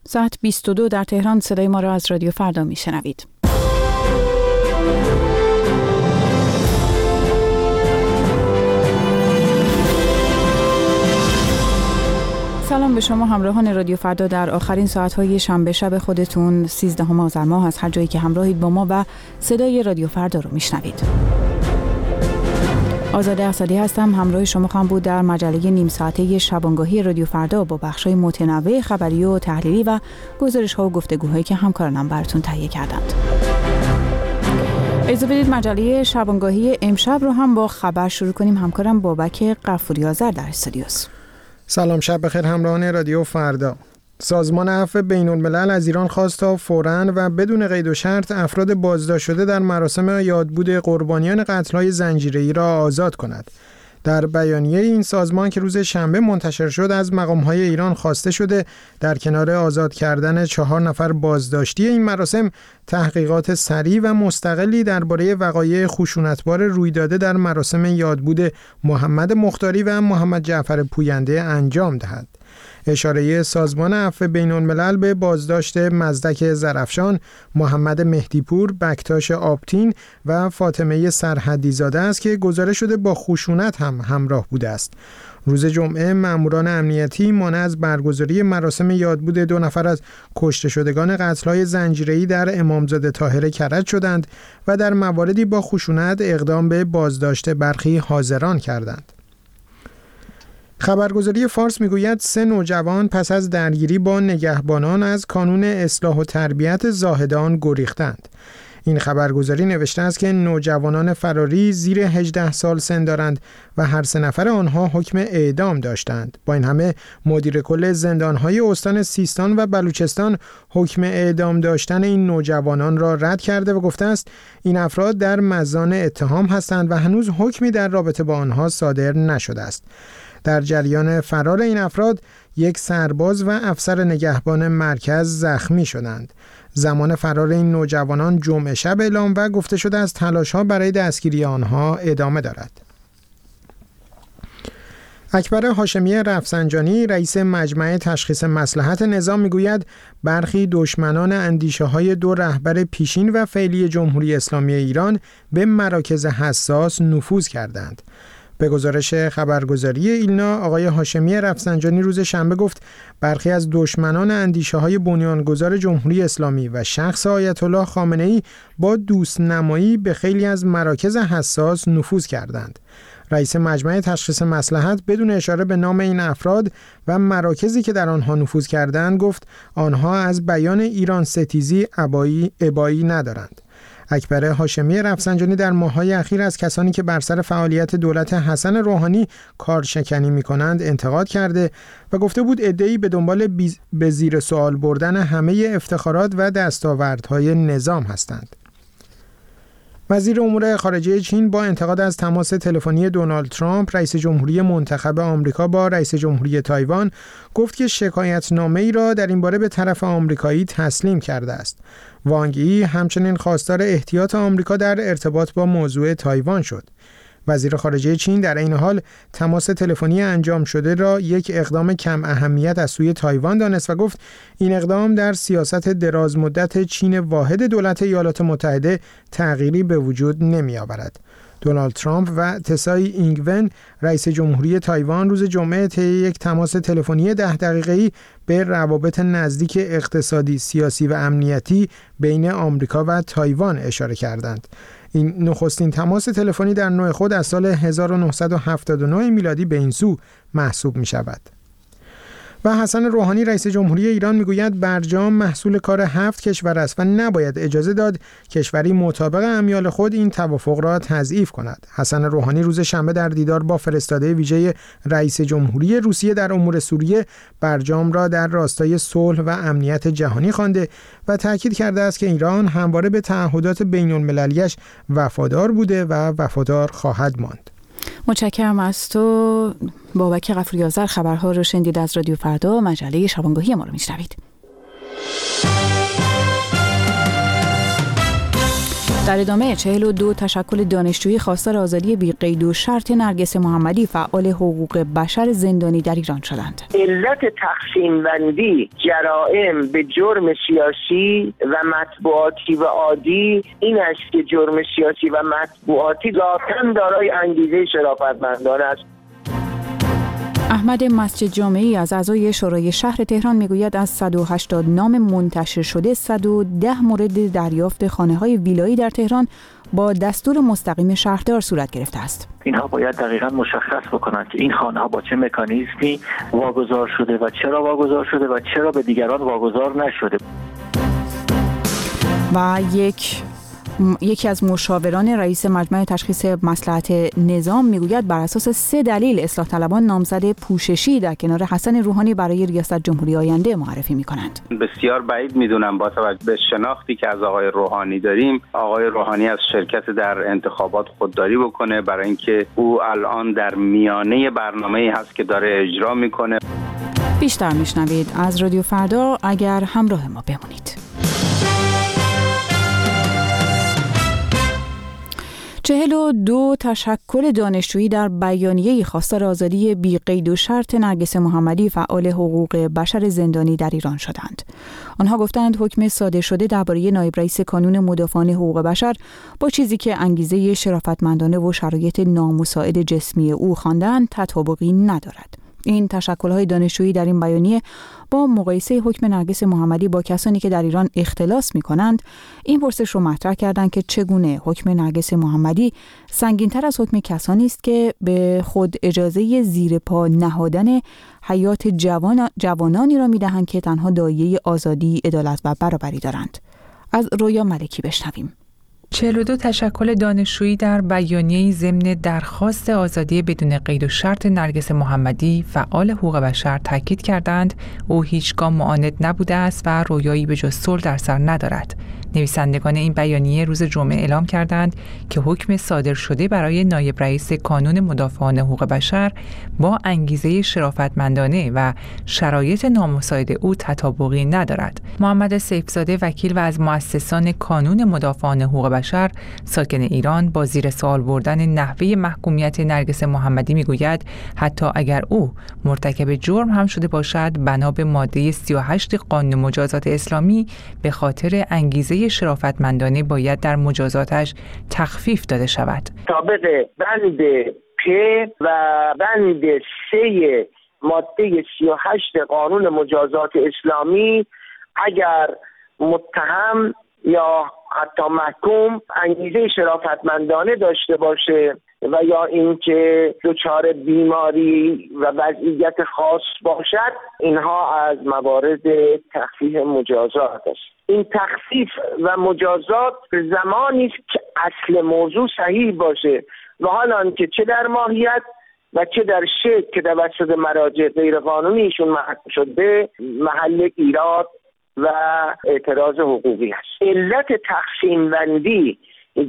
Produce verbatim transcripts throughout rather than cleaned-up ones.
ساعت بیست و دو در تهران. صدای ما را از رادیو فردا میشنوید. سلام به شما همراهان رادیو فردا در آخرین ساعت‌های شنبه شب خودتون سیزدهم آذر ماه از هر جایی که همراهید با ما و صدای رادیو فردا رو میشنوید. آزاده اسدی هستم، همراه شما خواهم بود در مجله نیم ساعته شبانگاهی رادیو فردا با بخش‌های متنوع خبری و تحلیلی و گزارش‌ها و گفتگوهایی که همکارانم براتون تهیه کردند. اجازه بدید مجله شبانگاهی امشب رو هم با خبر شروع کنیم. همکارم بابک غفوری‌آذر در استودیوست. سلام، شب بخیر همراهان رادیو فردا. سازمان عفو بین‌الملل از ایران خواست تا فوراً و بدون قید و شرط افراد بازداشت شده در مراسم یادبود قربانیان قتل‌های زنجیره‌ای را آزاد کند. در بیانیه این سازمان که روز شنبه منتشر شد از مقام‌های ایران خواسته شده در کنار آزاد کردن چهار نفر بازداشتی این مراسم تحقیقات سریع و مستقلی درباره وقایع خشونتبار روی داده در مراسم یادبود محمد مختاری و محمد جعفر پوینده انجام دهد. اشاره سازمان عفو بین‌الملل به بازداشت مزدک زرافشان، محمد مهدیپور، بکتاش آبتین و فاطمه سرحدی زاده است که گزارش شده با خشونت هم همراه بوده است. روز جمعه ماموران امنیتی مانع از برگزاری مراسم یادبود دو نفر از کشته شدگان قتل‌های زنجیره‌ای در امامزاده طاهره کرج شدند و در مواردی با خشونت اقدام به بازداشت برخی حاضران کردند. خبرگزاری فارس میگوید سه نوجوان پس از درگیری با نگهبانان از کانون اصلاح و تربیت زاهدان گریختند. این خبرگزاری نوشته است که نوجوانان فراری زیر هجده سال سن دارند و هر سه نفر آنها حکم اعدام داشتند. با این همه مدیر کل زندانهای استان سیستان و بلوچستان حکم اعدام داشتن این نوجوانان را رد کرده و گفته است این افراد در مزان اتهام هستند و هنوز حکمی در رابطه با آنها صادر نشده است. در جریان فرار این افراد یک سرباز و افسر نگهبان مرکز زخمی شدند. زمان فرار این نوجوانان جمعه شب اعلام و گفته شده از تلاش‌ها برای دستگیری آنها ادامه دارد. اکبر هاشمی رفسنجانی رئیس مجمع تشخیص مصلحت نظام میگوید برخی دشمنان اندیشه‌های دو رهبر پیشین و فعلی جمهوری اسلامی ایران به مراکز حساس نفوذ کردند. به گزارش خبرگزاری ایلنا، آقای هاشمی رفسنجانی روز شنبه گفت برخی از دشمنان اندیشه‌های بنیانگذار جمهوری اسلامی و شخص آیت الله خامنه‌ای با دوست نمایی به خیلی از مراکز حساس نفوذ کردند. رئیس مجمع تشخیص مصلحت بدون اشاره به نام این افراد و مراکزی که در آنها نفوذ کردند گفت آنها از بیان ایران ستیزی ابایی ابایی ندارند. اکبر هاشمی رفسنجانی در ماه‌های اخیر از کسانی که بر سر فعالیت دولت حسن روحانی کارشکنی می‌کنند انتقاد کرده و گفته بود عده‌ای به دنبال به زیر سوال بردن همه افتخارات و دستاوردهای نظام هستند. وزیر امور خارجه چین با انتقاد از تماس تلفنی دونالد ترامپ رئیس جمهوری منتخب آمریکا با رئیس جمهوری تایوان گفت که شکایتنامه‌ای را در این باره به طرف آمریکایی تسلیم کرده است. وانگ ای همچنین خواستار احتیاط آمریکا در ارتباط با موضوع تایوان شد. وزیر خارجه چین در این حال تماس تلفنی انجام شده را یک اقدام کم اهمیت از سوی تایوان دانست و گفت این اقدام در سیاست دراز مدت چین واحد دولت ایالات متحده تغییری به وجود نمی آورد. دونالد ترامپ و تسای اینگون رئیس جمهوری تایوان روز جمعه طی یک تماس تلفنی ده دقیقه‌ای به روابط نزدیک اقتصادی، سیاسی و امنیتی بین آمریکا و تایوان اشاره کردند. این نخستین تماس تلفنی در نوع خود از سال هزار و نهصد و هفتاد و نه میلادی به این سو محسوب می شود. و حسن روحانی رئیس جمهوری ایران میگوید برجام محصول کار هفت کشور است و نباید اجازه داد کشوری مطابق امیال خود این توافق را تضعیف کند. حسن روحانی روز شنبه در دیدار با فرستاده ویژه رئیس جمهوری روسیه در امور سوریه برجام را در راستای صلح و امنیت جهانی خوانده و تاکید کرده است که ایران همواره به تعهدات بین‌المللیش وفادار بوده و وفادار خواهد ماند. متشکرم از تو بابک غفوری‌آذر. خبرها رو شنیدید از رادیو فردا، مجله شبانگاهی ما رو میشنوید. در ادامه چهل و دو تشکل دانشجویی خواستار آزادی بی قید و شرط نرگس محمدی فعال حقوق بشر زندانی در ایران شدند. علت تقسیم بندی جرائم به جرم سیاسی و مطبوعاتی و عادی این است که جرم سیاسی و مطبوعاتی ذاتاً دارای انگیزه شرافتمندانه است. احمد مسجد جامعی از اعضای شورای شهر تهران میگوید از صد و هشتاد نام منتشر شده صد و ده مورد دریافت خانه‌های ویلایی در تهران با دستور مستقیم شهردار صورت گرفته است. اینها باید دقیقاً مشخص بکنند که این خانه‌ها با چه مکانیزمی واگذار شده و چرا واگذار شده و چرا به دیگران واگذار نشده. و یک یکی از مشاوران رئیس مجمع تشخیص مصلحت نظام میگوید بر اساس سه دلیل اصلاح طلبان نامزد پوششی در کنار حسن روحانی برای ریاست جمهوری آینده معرفی میکنند. بسیار بعید میدونم با توجه به شناختی که از آقای روحانی داریم، آقای روحانی از شرکت در انتخابات خودداری بکنه، برای اینکه او الان در میانه برنامه‌ای هست که داره اجرا میکنه. بیشتر میشنوید از رادیو فردا اگر همراه ما بمونید. چهل و دو تشکل دانشجویی در بیانیه‌ای خواستار آزادی بی قید و شرط نرگس محمدی فعال حقوق بشر زندانی در ایران شدند. آنها گفتند حکم صادر شده درباره نایب رئیس کانون مدافعان حقوق بشر با چیزی که انگیزه شرافتمندانه و شرایط نامساعد جسمی او خواندند تطابقی ندارد. این تشکل‌های دانشجویی در این بیانیه با مقایسه حکم نرگس محمدی با کسانی که در ایران اختلاس می‌کنند این پرسش رو مطرح کردند که چگونه حکم نرگس محمدی سنگین‌تر از حکم کسانی است که به خود اجازه زیر پا نهادن حیات جوان جوانانی را می‌دهند که تنها داعیه آزادی، عدالت و برابری دارند. از رویا ملکی بشنویم. چهل و دو تشکل دانشجویی در بیانیه‌ای ضمن درخواست آزادی بدون قید و شرط نرگس محمدی فعال حقوق بشر تاکید کردند او هیچگاه معاند نبوده است و رویایی به جز صلح در سر ندارد. نویسندگان این بیانیه روز جمعه اعلام کردند که حکم صادر شده برای نایب رئیس کانون مدافعان حقوق بشر با انگیزه شرافتمندانه و شرایط نامساعد او تطابقی ندارد. محمد سیفزاده وکیل و از مؤسسان کانون مدافعان حقوق بشر ساکن ایران با زیر سوال بردن نحوه محکومیت نرگس محمدی میگوید حتی اگر او مرتکب جرم هم شده باشد بنا به ماده سی و هشت قانون مجازات اسلامی به خاطر انگیزه شرافتمندانه باید در مجازاتش تخفیف داده شود. طابق بند پ و بند سه ماده سی و هشت قانون مجازات اسلامی اگر متهم یا حتی محکوم انگیزه شرافتمندانه داشته باشه و یا اینکه دچار بیماری و وضعیت خاص باشد اینها از موارد تخفیف مجازات است. این تخفیف و مجازات زمانی است که اصل موضوع صحیح باشه و حالا که چه در ماهیت و چه در شکل که توسط مراجع غیرقانونیشون محکوم شده محل ایراد و اعتراض حقوقی است. علت تقسیم بندی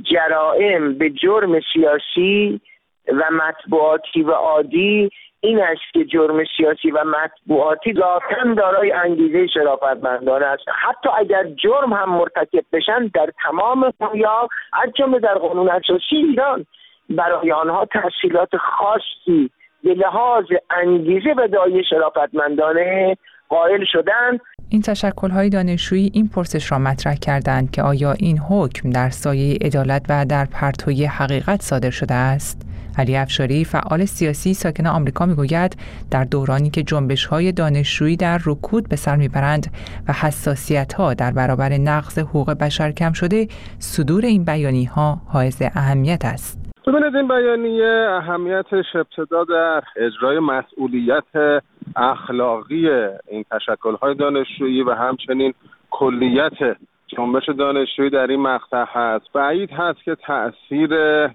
جرائم به جرم سیاسی و مطبوعاتی و عادی این است که جرم سیاسی و مطبوعاتی ذاتاً دارای انگیزه شرافتمندانه است. حتی اگر جرم هم مرتکب بشن در تمام دنیا از جمله در قانون اساسی ایران برای آنها تحصیلات خاصی به لحاظ انگیزه و داعیه شرافتمندانه قائل شدند. این تشکل‌های دانشجویی این پرسش را مطرح کردند که آیا این حکم در سایه عدالت و در پرتوی حقیقت صادر شده است؟ علی افشاری فعال سیاسی ساکن آمریکا میگوید در دورانی که جنبش‌های دانشجویی در رکود به سر میبرند و حساسیت‌ها در برابر نقض حقوق بشر کم شده، صدور این بیانیه‌ها حائز اهمیت است. ببینید این بیانیه اهمیتش ابتدا در اجرای مسئولیت اخلاقی این تشکل‌های دانشجویی و همچنین کلیت جنبش دانشجویی در این مقطع هست. بعید هست که تأثیر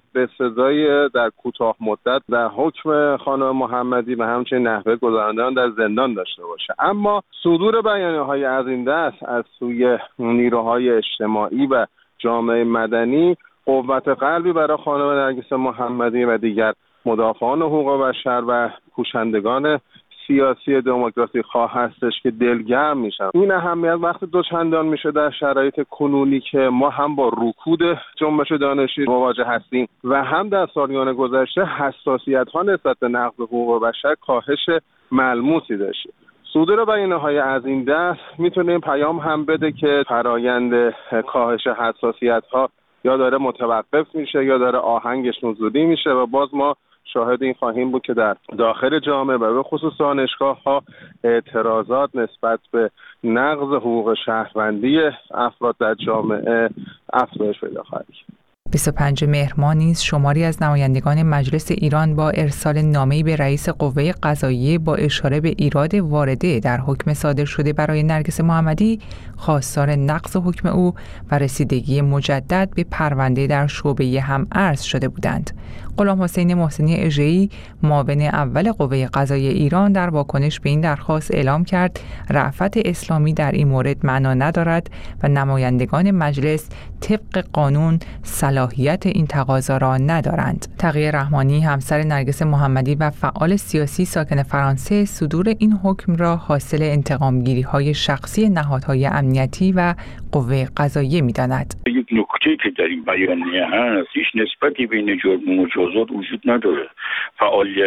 بسزای در کوتاه مدت در حکم خانم محمدی و همچنین نحوه گذراندن در زندان داشته باشه. اما صدور بیانیه‌های از این دست از سوی نیروهای اجتماعی و جامعه مدنی قوت قلبی برای خانم نرگس محمدی و دیگر مدافعان حقوق بشر و کوشندگان سیاسی دموکراسی خواه هستش که دلگرم میشن. این اهمیت وقتی دوچندان میشه در شرایط کنونی که ما هم با رکود جنبش دانشجویی مواجه هستیم و هم در سالیان گذشته حساسیت‌ها نسبت به نقض حقوق بشر کاهش ملموسی داشته. صدور بیانیه‌های از این دست میتونه این پیام هم بده که فرایند کاهش حساسیت‌ها یا داره متوقف میشه یا داره آهنگش نزولی میشه و باز ما شاهد این خواهیم بود که در داخل جامعه و به خصوص دانشگاه‌ها اعتراضات نسبت به نقض حقوق شهروندی افراد در جامعه افزایش پیدا خواهد کرد. بیست و پنجم مهر ماه نیز شماری از نمایندگان مجلس ایران با ارسال نامه‌ای به رئیس قوه قضاییه با اشاره به ایراد وارده در حکم صادر شده برای نرگس محمدی خواستار نقض حکم او و رسیدگی مجدد به پرونده در شعبه هم عرض شده بودند. غلام حسین محسنی اژه‌ای معاون اول قوه قضاییه ایران در واکنش به این درخواست اعلام کرد رأفت اسلامی در این مورد معنا ندارد و نمایندگان مجلس طبق قانون صلاحیت این تقاضا را ندارند. تقی رحمانی همسر نرگس محمدی و فعال سیاسی ساکن فرانسه صدور این حکم را حاصل انتقامگیری‌های شخصی نهادهای امنیتی و قوه قضاییه می‌داند. یک نکته که در این بیانیه هست هیچ نسبتی بین جرم و مجازات وجود نداره. فعالیت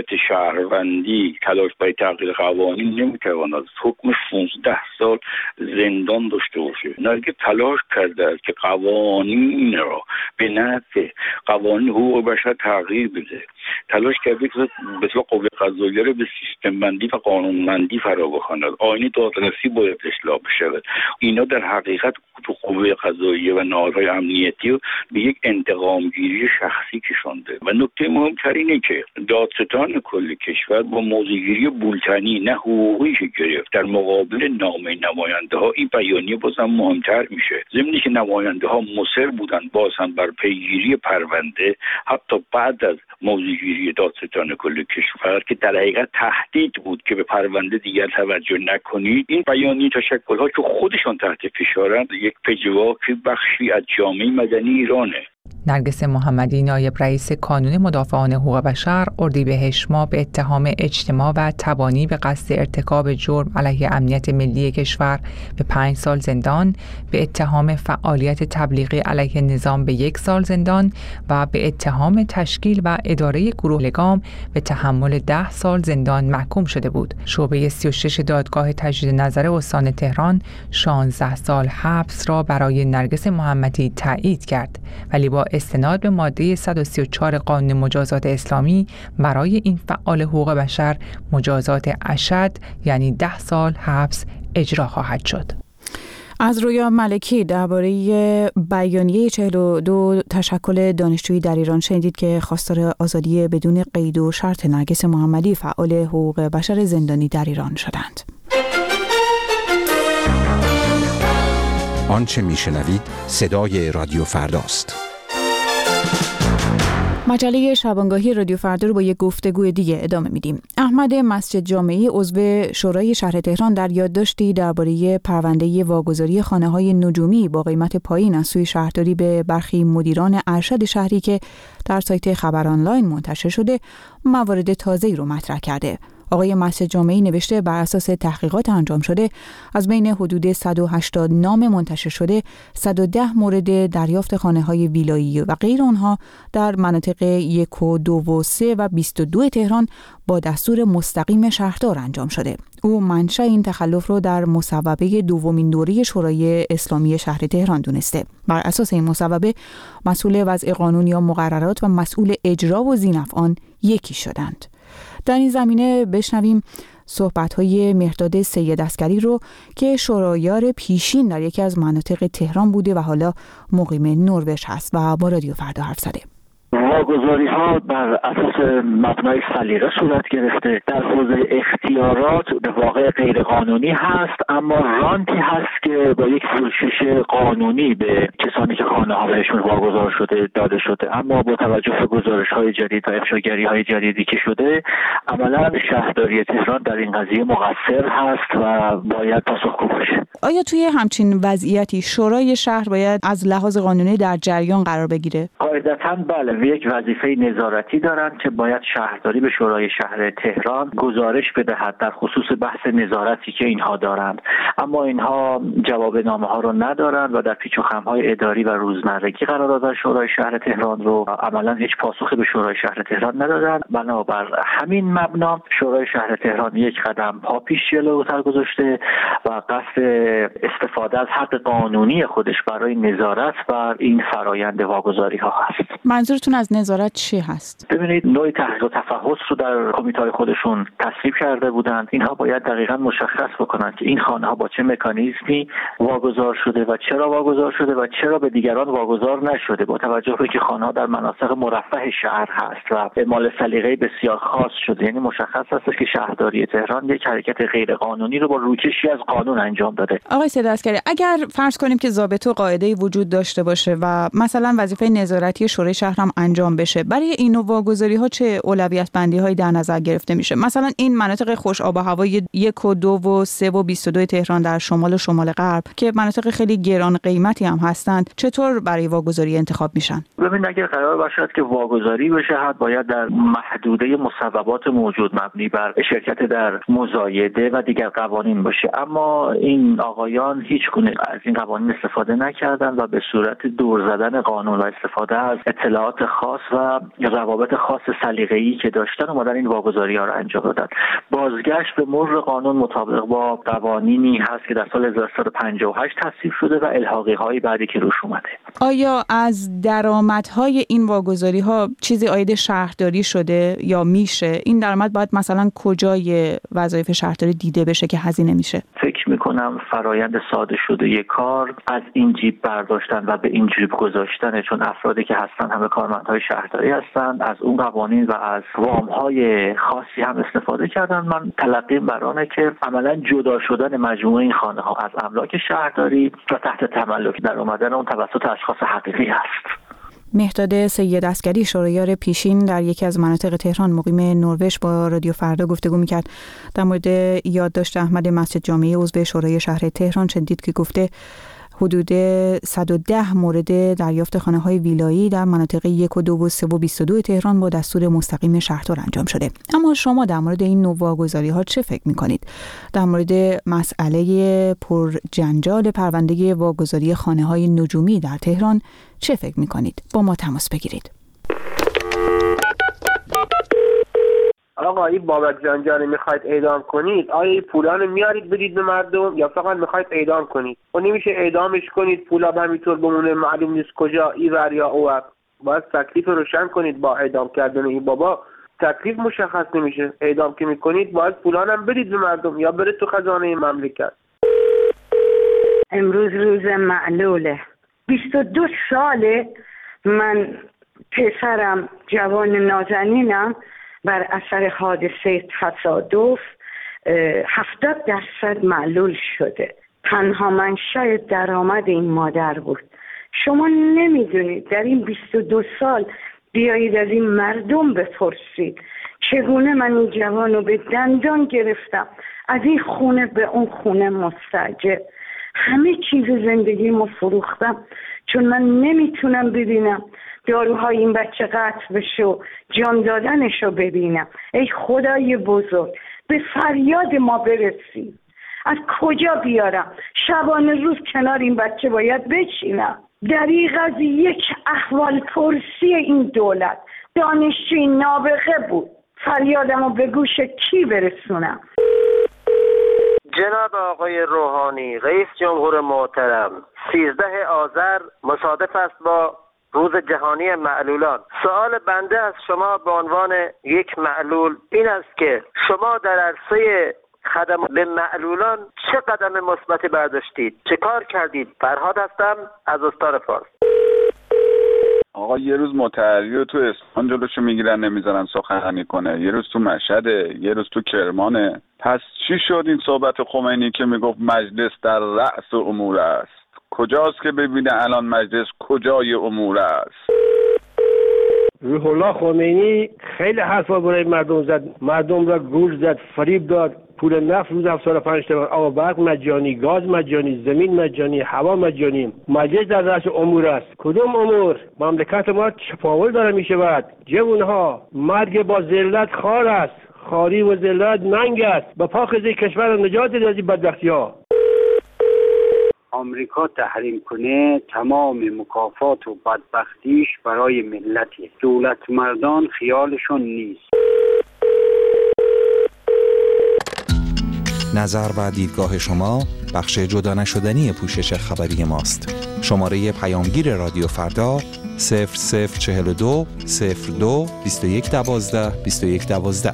شهروندی تلاش برای تغییر قوانین نمی‌تواند حکم شانزده سال زندان داشته باشه. نرگس تلاش کرده است که قوانین را به نفع قوانین حقوق بشر تغییر بده. تلاش کرده که به اصطلاح قوه قضاییه را به سیستم بندی و قانون بندی فرا بخواند. آیین دادرسی باید اصلاح بشود. اینا در حقیقت تو قوه قضاییه و نهادهای امنیتی رو به یک انتقامگیری شخصی کشانده و نکته مهمتر اینه که دادستان کل کشور با موضع‌گیری بولتنی نه حقوقی که گرفت در مقابل نامه نماینده ها این بیانیه بازم مهمتر میشه. ضمن که نماینده ها مصر بودن باز هم بر پیگیری پرونده حتی بعد از موضع‌گیری دادستان کل کشور که در حقیقت تهدید بود که به پرونده دیگر توجه نکنید. این بیانیه تشکل‌ها که خودشان تحت فشارند یک پژواک بخشی از جامعه مدنی ایرانه. نرگس محمدی نایب رئیس کانون مدافعان حقوق بشر اردیبهشت ماه به اتهام اجتماع و تبانی به قصد ارتکاب جرم علیه امنیت ملی کشور به پنج سال زندان، به اتهام فعالیت تبلیغی علیه نظام به یک سال زندان و به اتهام تشکیل و اداره گروه لگام به تحمل ده سال زندان محکوم شده بود. شعبه سی و شش دادگاه تجدید نظر استان تهران شانزده سال حبس را برای نرگس محمدی تایید کرد، ولی با استناد به ماده صد و سی و چهار قانون مجازات اسلامی برای این فعال حقوق بشر مجازات اشد یعنی ده سال حبس اجرا خواهد شد. از رویا ملکی درباره بیانیه چهل و دو تشکل دانشجویی در ایران شنیدید که خواستار آزادی بدون قید و شرط نرگس محمدی فعال حقوق بشر زندانی در ایران شدند. آنچه میشنوید صدای رادیو فرداست. مجله شبانگاهی رادیو فردا رو با یک گفتگوی دیگه ادامه میدیم. احمد مسجد جامعی عضو شورای شهر تهران در یادداشتی درباره پرونده واگذاری خانه‌های نجومی با قیمت پایین از سوی شهرداری به برخی مدیران ارشد شهری که در سایت خبر آنلاین منتشر شده موارد تازه‌ای رو مطرح کرده. آقای مسجد جامعی نوشته بر اساس تحقیقات انجام شده از بین حدود صد و هشتاد نام منتشر شده صد و ده مورد دریافت خانه‌های ویلایی و غیر آنها در مناطق یک و دو و سه و بیست و دو تهران با دستور مستقیم شهردار انجام شده. او منشأ این تخلف رو در مصوبه دومین دوره شورای اسلامی شهر تهران دونسته. بر اساس این مصوبه مسئول وضع قانون یا مقررات و مسئول اجرا و زینف آن یکی شدند. در این زمینه بشنویم صحبت‌های مهرداد سید عسکری رو که شورایار پیشین در یکی از مناطق تهران بوده و حالا مقیم نروژ هست و با رادیو فردا حرف زده. واگذاری ها بر اساس مبنای سلیقه صورت گرفته. در حوزه اختیارات به واقع غیر قانونی هست، اما رانتی هست که با یک پوشش قانونی به کسانی که خانه ها بهشون واگذار شده داده شده. اما با توجه به گزارش های جدید و افشاگری های جدیدی که شده، عملا شهرداری تهران در این قضیه مقصر هست و باید پاسخگو باشه. آیا توی همچین وضعیتی شورای شهر باید از لحاظ قانونی در جریان قرار بگیره؟ قاعدتاً بله، یک وظیفه نظارتی دارند که باید شهرداری به شورای شهر تهران گزارش بدهد در خصوص بحث نظارتی که اینها دارند، اما اینها جواب نامه ها رو ندارند و در پیچ و خم‌های اداری و روزمرگی قرار دادن شورای شهر تهران رو، عملاً هیچ پاسخی به شورای شهر تهران ندادند. بنابر همین مبنا شورای شهر تهران یک قدم پا پیش جلوتر گذاشته و قصد استفاده از حق قانونی خودش برای نظارت بر این فرایند واگذاری ها هست. منظورتون از نظارت چی هست؟ ببینید، نوع تحقیق و تفحص رو در کمیته خودشون تصویب کرده بودند. اینها باید دقیقاً مشخص بکنند که این خانه ها با چه مکانیزمی واگذار شده و چرا واگذار شده و چرا به دیگران واگذار نشده، با توجه به اینکه خانه ها در مناطق مرفه شهر هست و اعمال سلیقه بسیار خاص شده. یعنی مشخص است که شهرداری تهران یک حرکت غیر قانونی رو با روکشی از قانون انجام داده. آقای سیدعسکری، اگر فرض کنیم که ضابط و قاعده‌ای وجود داشته باشه و مثلا وظیفه نظارتی شورای شهر هم انجام بشه، برای این نوع واگذاری‌ها چه اولویت بندی‌هایی در نظر گرفته میشه؟ مثلا این مناطق خوش آب و هوای یک و دو و سه و بیست و دو تهران در شمال و شمال غرب که مناطق خیلی گران قیمتی هم هستند، چطور برای واگذاری انتخاب میشن؟ ببین، اگر قرار باشد که واگذاری بشه، حد باید در محدوده مصوبات موجود مبنی بر شرکت در مزایده و دیگر قوانین باشه، اما این آقایان هیچ گونه از این قوانین استفاده نکردن و به صورت دور زدن قانون و استفاده از اطلاعات خاص و روابط خاص سلیقه‌ای که داشتن اومدن این واگذاری‌ها رو انجام دادن. بازگشت به مر قانون مطابق با قوانینی هست که در سال هزار و سیصد و پنجاه و هشت تصویب شده و الحاقی‌های بعدی که روش اومده. آیا از درآمدهای این واگذاری‌ها چیزی عاید شهرداری شده یا میشه؟ این درآمد باید مثلا کجای وظایف شهرداری دیده بشه که هزینه میشه؟ فکر میکنم فرایند ساده شده یک کار از این جیب برداشتن و به این جیب گذاشتن، چون افرادی که هستن همه کارمندهای شهرداری هستن، از اون قوانین و از وامهای خاصی هم استفاده کردن. من تلقیم بر آنه که عملا جدا شدن مجموعه این خانه ها از املاک شهرداری و تحت تملک در اومدن اون توسط اشخاص حقیقی هست. مهرداد سیدعسکری، شورایار پیشین در یکی از مناطق تهران مقیم نروژ، با رادیو فردا گفتگو میکرد. در مورد یادداشت احمد مسجد جامعه عضو شورای شهر تهران شنیدید که گفته حدود صد و ده مورد دریافت خانه‌های ویلایی در مناطق یک و دو و سه و بیست و دو تهران با دستور مستقیم شهردار انجام شده. اما شما در مورد این نوع واگذاری‌ها چه فکر می‌کنید؟ در مورد مسئله پر جنجال پرونده واگذاری خانه‌های نجومی در تهران چه فکر می‌کنید؟ با ما تماس بگیرید. آقا این بابک جنجال میخواید اعدام کنید، آیا این پولا رو میارید بدید به مردم یا فقط میخواید اعدام کنید؟ و نمیشه اعدامش کنید پولا همینطور بمونه معلوم نیست کجا ایور یا اوور. باید تکلیف روشن کنید. با اعدام کردن این بابا تکلیف مشخص نمیشه. اعدام که میکنید باید پولا هم بدید به مردم یا بره تو خزانه مملکت. امروز روز معلوله، بیست و دو ساله من پسرم جوان نازنینم بر اثر حادثه تصادف هفتاد درصد معلول شده. تنها منشأ درآمد این مادر بود. شما نمیدونید در این بیست و دو سال بیایید از این مردم بپرسید چگونه من این جوان رو به دندان گرفتم، از این خونه به اون خونه مستاجر، همه چیز زندگیمو فروختم چون من نمیتونم ببینم داروهای این بچه قطع بشه و جان دادنشو ببینم. ای خدای بزرگ، به فریاد ما برسی. از کجا بیارم؟ شبانه روز کنار این بچه باید بچینم. دریغ از یک احوال پرسی این دولت، دانشجوی نابغه بود. فریادمو به گوش کی برسونم؟ جناب آقای روحانی، رئیس جمهور محترم، سیزده آذر مصادف است با روز جهانی معلولان. سوال بنده از شما به عنوان یک معلول این است که شما در عرصه خدمات به معلولان چه قدم مثبتی برداشتید؟ چه کار کردید؟ فرهاد هستم از استان فارس. آقا یه روز متحری رو تو اصفهان جلوشو میگیرن نمیذارن سخنرانی کنه، یه روز تو مشهده، یه روز تو کرمانه. پس چی شد این صحبت خمینی که میگفت مجلس در رأس امور است؟ کجاست که ببینه الان مجلس کجای امور است؟ روح الله خمینی خیلی حرفا برای مردم زد، مردم را گول زد، فریب داد، پول نفت روز هفتاد و پنج تومن، آب برق مجانی، گاز مجانی، زمین مجانی، هوا مجانی. مجلس در رأس امور است. کدوم امور؟ مملکت ما چپاول داره میشود. جوانها، مرگ با ذلت خار است، خاری و ذلت ننگ است. به پاخیزه کشور نجات دهید از این بدبختی‌ها. آمریکا تحریم کنه تمام مکافات و بدبختیش برای ملتی. دولت مردان خیالشون نیست. نظر و دیدگاه شما بخش جدا نشدنی پوشش خبری ماست. شماره پیامگیر رادیو فردا صفر صفر چهل و دو صفر دو بیست و یک دوازده بیست و یک دوازده.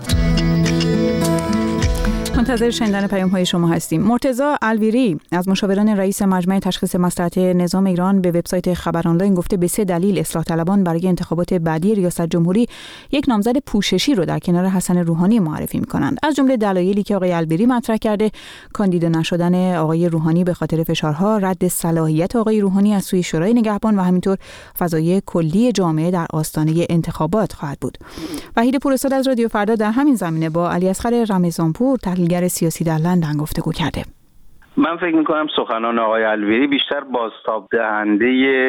منتظر شنیدن پیام های شما هستیم. مرتضی الویری از مشاوران رئیس مجمع تشخیص مصلحت نظام ایران به وبسایت خبر آنلاین گفته به سه دلیل اصلاح طلبان برای انتخابات بعدی ریاست جمهوری یک نامزد پوششی رو در کنار حسن روحانی معرفی می‌کنند. از جمله دلایلی که آقای الویری مطرح کرده، کاندیدا نشدن آقای روحانی به خاطر فشارها، رد صلاحیت آقای روحانی از سوی شورای نگهبان و همینطور فضای کلی جامعه در آستانه انتخابات خواهد بود. وحید پورستاد از رادیو فردا در همین زمینه با علی اصغر رمضانپور تحلیلگر سیاسی در لندن گفتگو کرده. من فکر میکنم سخنان آقای الویری بیشتر بازتاب دهنده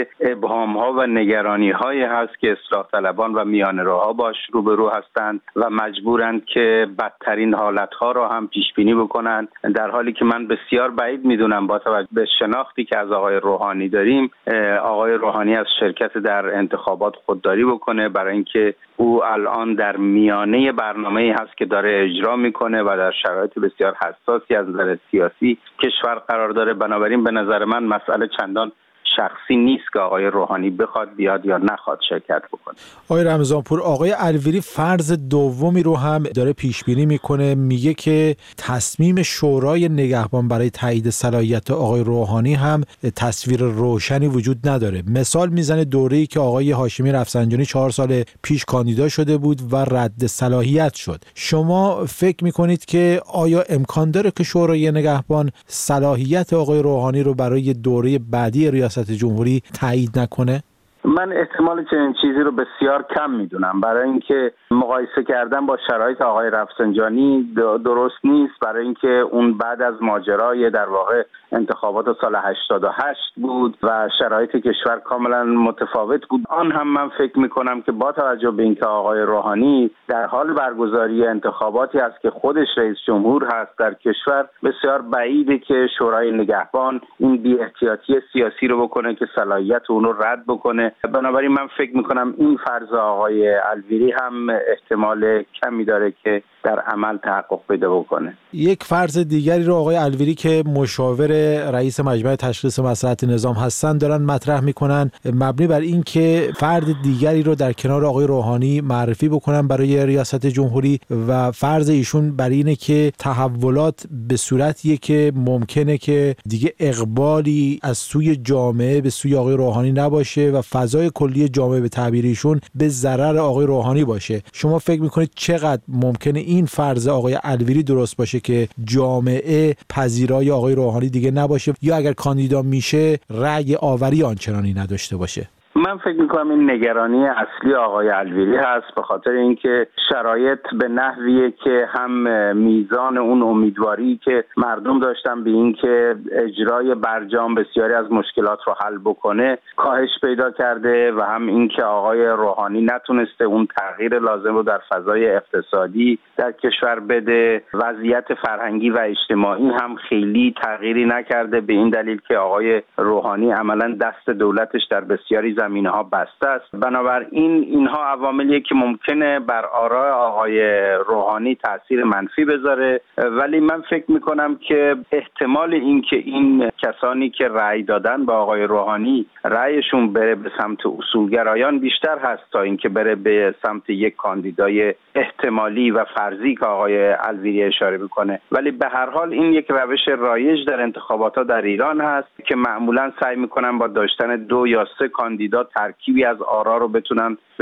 ابهام ها و نگرانی هایی هست که اصلاح طلبان و میانه روها باش روبرو هستند و مجبورند که بدترین حالت ها را هم پیش بینی بکنند، در حالی که من بسیار بعید میدونم با توجه به شناختی که از آقای روحانی داریم آقای روحانی از شرکت در انتخابات خودداری بکنه، برای اینکه او الان در میانه برنامه‌ای هست که داره اجرا میکنه و در شرایط بسیار حساسی از نظر سیاسی کشور قرار داره. بنابراین به نظر من مسئله چندان شخصی نیست که آقای روحانی بخواد بیاد یا نخواد شرکت بکنه. آقای رمضانپور، آقای الویری فرض دومی رو هم داره پیش بینی میکنه، میگه که تصمیم شورای نگهبان برای تایید صلاحیت آقای روحانی هم تصویر روشنی وجود نداره. مثال میزنه دوره‌ای که آقای هاشمی رفسنجانی چهار سال پیش کاندیدا شده بود و رد صلاحیت شد. شما فکر میکنید که آیا امکان داره که شورای نگهبان صلاحیت آقای روحانی رو برای دوره بعدی ریاست جمهوری تایید نکنه؟ من احتمال چنین چیزی رو بسیار کم میدونم، برای اینکه مقایسه کردن با شرایط آقای رفسنجانی درست نیست، برای اینکه اون بعد از ماجرای در واقع انتخابات سال هشتاد و هشت بود و شرایط کشور کاملا متفاوت بود. آن هم من فکر میکنم که با توجه به اینکه آقای روحانی در حال برگزاری انتخاباتی است که خودش رئیس جمهور هست در کشور، بسیار بعیده که شورای نگهبان این بی احتیاطی سیاسی رو بکنه که صلاحیت اون رو رد بکنه. بنابراین من فکر میکنم این فرض آقای الویری هم احتمال کمی داره که در عمل تحقق پیدا بکنه. یک فرض دیگری رو آقای الویری که مشاور رئیس مجمع تشخیص مصلحت نظام هستن دارن مطرح میکنن، مبنی بر این که فرد دیگری رو در کنار آقای روحانی معرفی بکنن برای ریاست جمهوری و فرض ایشون بر اینه که تحولات به صورتیه که ممکنه که دیگه اقبالی از سوی جامعه به سوی آقای روحانی نباشه و فضای کلی جامعه به تعبیر ایشون به ضرر آقای روحانی باشه. شما فکر میکنید چقدر ممکنه این فرض آقای الویری درست باشه که جامعه پذیرای آقای روحانی دیگه نباشه یا اگر کاندیدا میشه رأی آوری آنچنانی نداشته باشه؟ من فکر میکنم این نگرانی اصلی آقای الویری هست، به خاطر اینکه شرایط به نحویه که هم میزان اون امیدواری که مردم داشتن به این که اجرای برجام بسیاری از مشکلات رو حل بکنه کاهش پیدا کرده و هم این که آقای روحانی نتونسته اون تغییر لازم رو در فضای اقتصادی در کشور بده. وضعیت فرهنگی و اجتماعی هم خیلی تغییری نکرده، به این دلیل که آقای روحانی عملاً دست دولتش در بسیاری زمینه ها بسته است. بنابراین اینها عواملیه که ممکنه بر آراء آقای روحانی تاثیر منفی بذاره، ولی من فکر میکنم که احتمال این که این کسانی که رأی دادن به آقای روحانی رأیشون بره به سمت اصولگرایان بیشتر هست تا اینکه بره به سمت یک کاندیدای احتمالی و فرضی که آقای الویری اشاره میکنه. ولی به هر حال این یک روش رایج در انتخابات ها در ایران هست که معمولا سعی میکنن با داشتن دو یا سه کاندیدا ترکیبی از آرا رو بتونن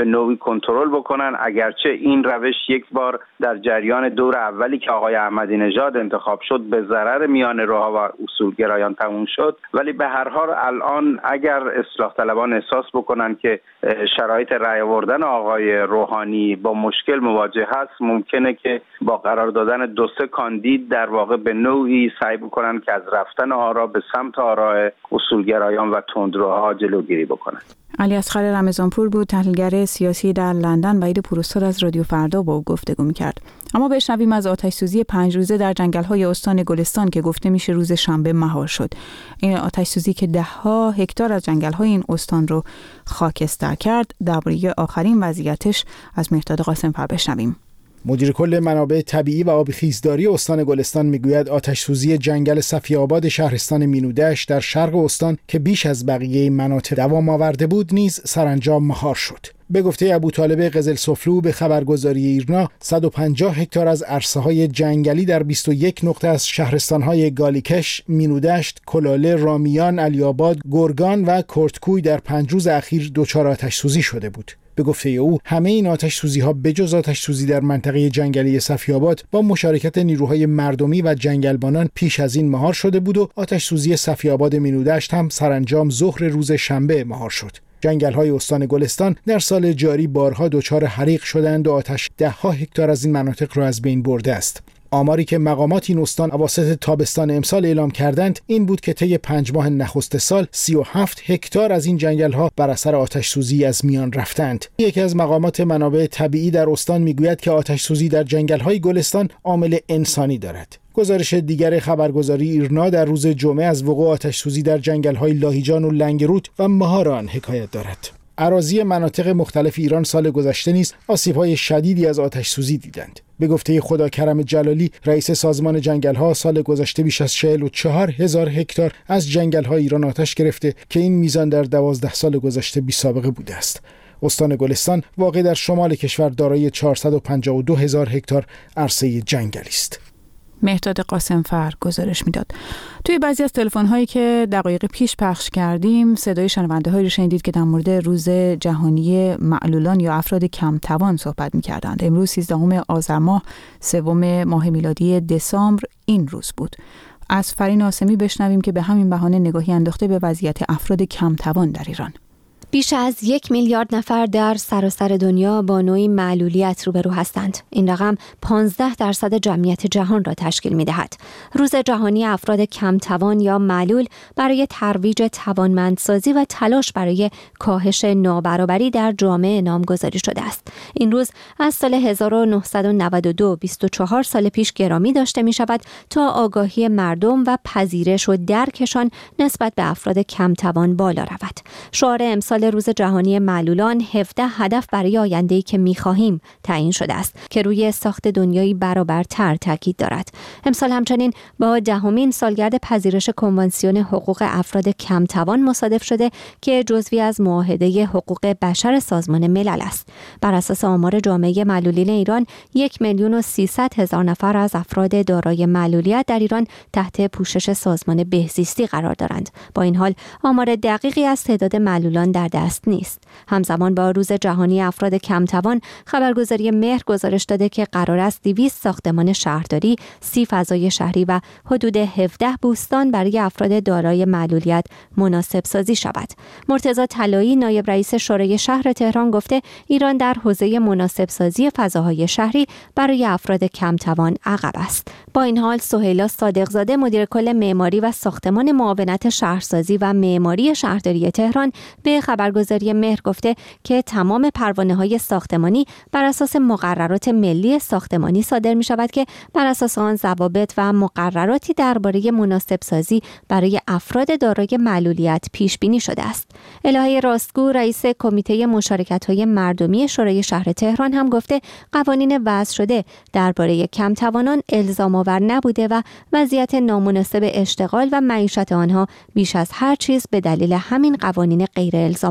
به نوعی کنترل بکنن. اگرچه این روش یک بار در جریان دور اولی که آقای احمدی نژاد انتخاب شد به ضرر میان روها و اصولگرایان تموم شد، ولی به هر حال الان اگر اصلاح طلبان احساس بکنن که شرایط رأی آوردن آقای روحانی با مشکل مواجه هست، ممکنه که با قرار دادن دو سه کاندید در واقع به نوعی سعی بکنن که از رفتن آرا به سمت آراء اصولگرایان و تندروها جلوگیری بکنن. علی اصغر رمضانپور بود، تحلیلگر سیاسی در لندن. وحید پوراستار از رادیو فردا با او گفتگو می‌کرد. اما بشنویم از آتش‌سوزی پنج روزه در جنگل‌های استان گلستان که گفته میشه روز شنبه مهار شد. این آتش‌سوزی که ده‌ها هکتار از جنگل‌های این استان رو خاکستر کرد. درباره آخرین وضعیتش از مهرداد قاسم‌فر بشنویم. مدیر کل منابع طبیعی و آب خیزداری استان گلستان میگوید آتش‌سوزی جنگل صفی‌آباد شهرستان مینودشت در شرق استان که بیش از بقیه مناطق دوام آورده بود نیز سرانجام مهار شد. به گفته ابوطالب قزلسفلو به خبرگزاری ایرنا، صد و پنجاه هکتار از عرصه‌های جنگلی در بیست و یک نقطه از شهرستان‌های گالیکش، مینودشت، کلاله، رامیان، علی‌آباد، گرگان و کرتکوی در پنج روز اخیر دچار آتش‌سوزی شده بود. به گفته او همه این آتش‌سوزی‌ها بجز آتش‌سوزی در منطقه جنگلی صفی‌آباد با مشارکت نیروهای مردمی و جنگلبانان پیش از این مهار شده بود و آتش‌سوزی صفی‌آباد مینودشت هم سرانجام ظهر روز شنبه مهار شد. جنگل‌های استان گلستان در سال جاری بارها دچار حریق شدند و آتش ده‌ها هکتار از این مناطق را از بین برده است. آماری که مقامات این استان اواسط تابستان امسال اعلام کردند این بود که طی پنج ماه نخست سال سی و هفت هکتار از این جنگل‌ها بر اثر آتش‌سوزی از میان رفتند. یکی از مقامات منابع طبیعی در استان میگوید که آتش‌سوزی در جنگل‌های گلستان عامل انسانی دارد. گزارش دیگر خبرگزاری ایرنا در روز جمعه از وقوع آتش‌سوزی در جنگل‌های لاهیجان و لنگرود و مهاران حکایت دارد. اراضی مناطق مختلف ایران سال گذشته نیز آسیب‌های شدیدی از آتش‌سوزی دیدند. به گفته خداکرم جلالی، رئیس سازمان جنگل‌ها، سال گذشته بیش از چهل و چهار هزار هکتار از جنگل‌های ایران آتش گرفته که این میزان در دوازده سال گذشته بی‌سابقه بوده است. استان گلستان واقع در شمال کشور دارای چهارصد و پنجاه و دو هزار هکتار عرصه جنگلی است. مهرداد قاسم‌فر گزارش میداد. توی بعضی از تلفن‌هایی که دقایق پیش پخش کردیم صدای شنونده‌هایی رو شنیدید که در مورد روز جهانی معلولان یا افراد کم توان صحبت می‌کردند. امروز سیزدهم آذر ماه، سوم ماه میلادی دسامبر این روز بود. از فرین آسمی بشنویم که به همین بهانه نگاهی انداخته به وضعیت افراد کم توان در ایران. بیش از یک میلیارد نفر در سراسر دنیا با نوعی معلولیت روبرو هستند. این رقم پانزده درصد جمعیت جهان را تشکیل می دهد. روز جهانی افراد کم توان یا معلول برای ترویج توانمندسازی و تلاش برای کاهش نابرابری در جامعه نامگذاری شده است. این روز از سال هزار و نهصد و نود و دو، بیست و چهار سال پیش گرامی داشته می شود تا آگاهی مردم و پذیرش و درکشان نسبت به افراد کم توان بالا رود. شعار امسال روز جهانی معلولان هفده هدف برای آینده‌ای که می‌خواهیم تعیین شده است که روی ساخت دنیایی برابرتر تاکید دارد. امسال همچنین با دهمین سالگرد پذیرش کنوانسیون حقوق افراد کم توان مصادف شده که جزوی از معاهده حقوق بشر سازمان ملل است. بر اساس آمار جامعه معلولین ایران، یک میلیون و سیصد هزار نفر از افراد دارای معلولیت در ایران تحت پوشش سازمان بهزیستی قرار دارند. با این حال آمار دقیقی از تعداد معلولان در دست نیست. همزمان با روز جهانی افراد کم توان، خبرگزاری مهر گزارش داده که قرار است دویست ساختمان شهرداری، سی فضای شهری و حدود هفده بوستان برای افراد دارای معلولیت مناسب سازی شود. مرتضی طلایی، نایب رئیس شورای شهر تهران، گفته ایران در حوزه مناسب سازی فضاهای شهری برای افراد کم توان عقب است. با این حال سهیلا صادقزاده، مدیر کل معماری و ساختمان معاونت شهرسازی و معماری شهرداری تهران، به خبرگزاری مهر گفته که تمام پروانه‌های ساختمانی بر اساس مقررات ملی ساختمانی صادر می شود که بر اساس آن ضوابط و مقرراتی درباره مناسب سازی برای افراد دارای معلولیت پیش بینی شده است. الهه راستگو، رئیس کمیته مشارکت‌های مردمی شورای شهر تهران، هم گفته قوانین وضع شده درباره کم توانان الزام آور نبوده و وضعیت نامناسب اشتغال و معیشت آنها بیش از هر چیز به دلیل همین قوانین غیر الزام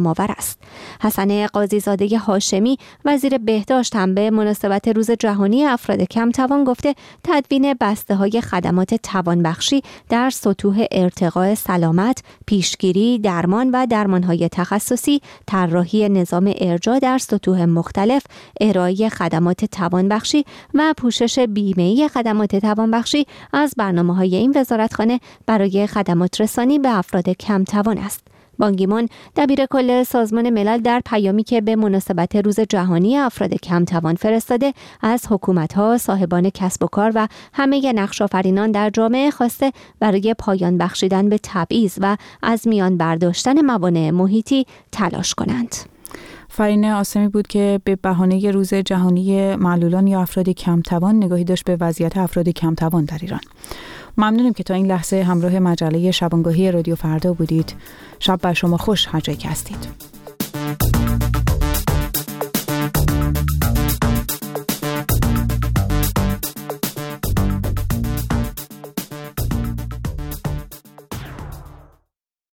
الزام‌آور است. حسن قاضی‌زاده هاشمی وزیر بهداشت هم به مناسبت روز جهانی افراد کم توان گفته تدوین بسته‌های خدمات توانبخشی در سطوح ارتقاء سلامت، پیشگیری، درمان و درمان‌های تخصصی، طراحی نظام ارجاع در سطوح مختلف، ارائه خدمات توانبخشی و پوشش بیمه‌ای خدمات توانبخشی از برنامه‌های این وزارتخانه برای خدمات رسانی به افراد کم توان است. بان کی مون دبیر کل سازمان ملل در پیامی که به مناسبت روز جهانی افراد کم توان فرستاده از حکومت‌ها، صاحبان کسب و کار و همه نقش‌آفرینان در جامعه خواسته برای پایان بخشیدن به تبعیض و از میان برداشتن موانع محیطی تلاش کنند. فرین آسمی بود که به بهانه روز جهانی معلولان یا افراد کم توان نگاهی داشت به وضعیت افراد کم توان در ایران. ممنونیم که تا این لحظه همراه مجله شبانگاهی رادیو فردا بودید. شب بر شما خوش هر جایی که هستید.